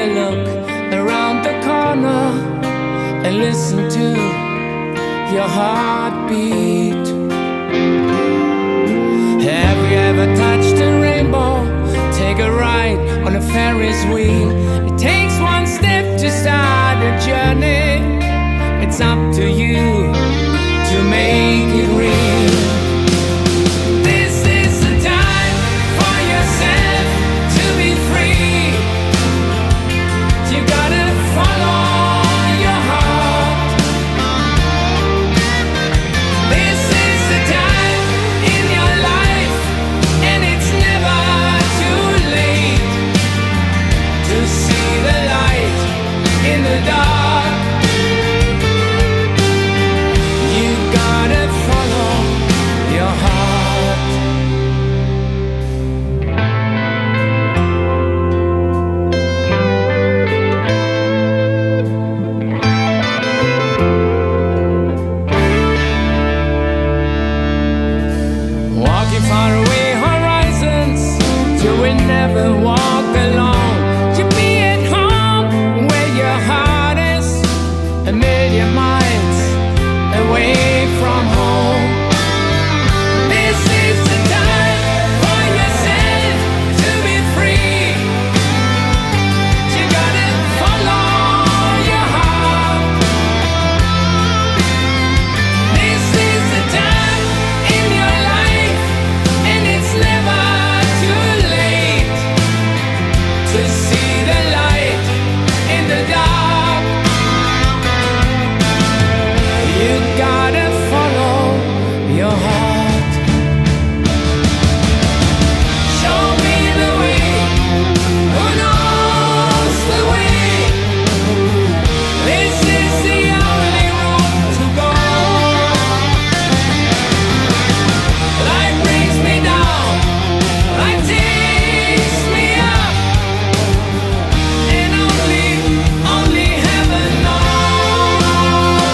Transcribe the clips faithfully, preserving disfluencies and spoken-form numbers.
a look around the corner and listen to your heartbeat. Have you ever touched a rainbow? Take a ride on a Ferris wheel. It takes one step to start a journey. It's up to you to make it real. This is the time for yourself to be free. You gotta follow your heart. This is the time in your life, and it's never too late to see the light in the dark. You gotta follow your heart. Walking far away horizons, you will never walk alone. You'll be at home where your heart is, a million miles away from home. This is the time for yourself to be free. You gotta follow your heart. This is the time in your life, and it's never too late to see the light in the dark. You gotta follow your heart. Show me the way, who knows the way? This is the only road to go. Life brings me down, life takes me up, and only, only heaven knows.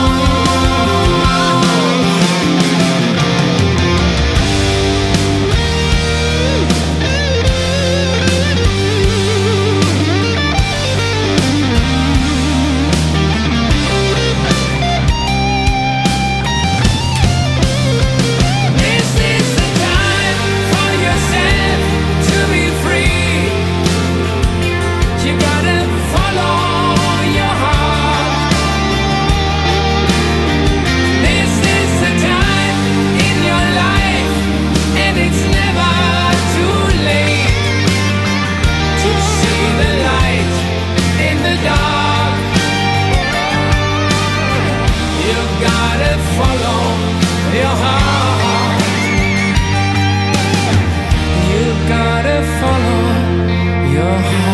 This is the time for yourself to be free. You gotta follow your heart. This is the time in your life, and it's never too late to see the light in the dark. You gotta follow your heart. You gotta follow your heart.